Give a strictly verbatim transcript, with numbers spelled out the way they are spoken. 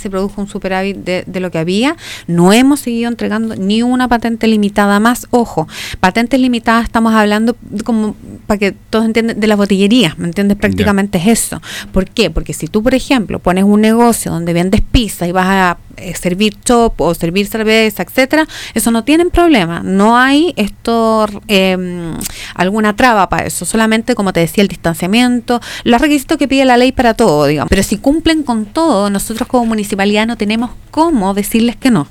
se produjo un superávit de, de lo que había. No hemos seguido entregando ni una patente limitada más. Ojo, patentes limitadas estamos hablando como para que todos entiendan de las botillerías, ¿me entiendes? Prácticamente yeah. es eso. ¿Por qué? Porque si tú, por ejemplo, pones un negocio donde vendes pizza y vas a eh, servir chop o servir cerveza, etcétera, eso no tienen problema. No hay esto eh, alguna traba para eso. Solamente, como te decía, el distanciamiento, los requisitos que pide la ley para todo, digamos. Pero si cumplen con todo, nosotros como municipalidad no tenemos cómo decirles que no.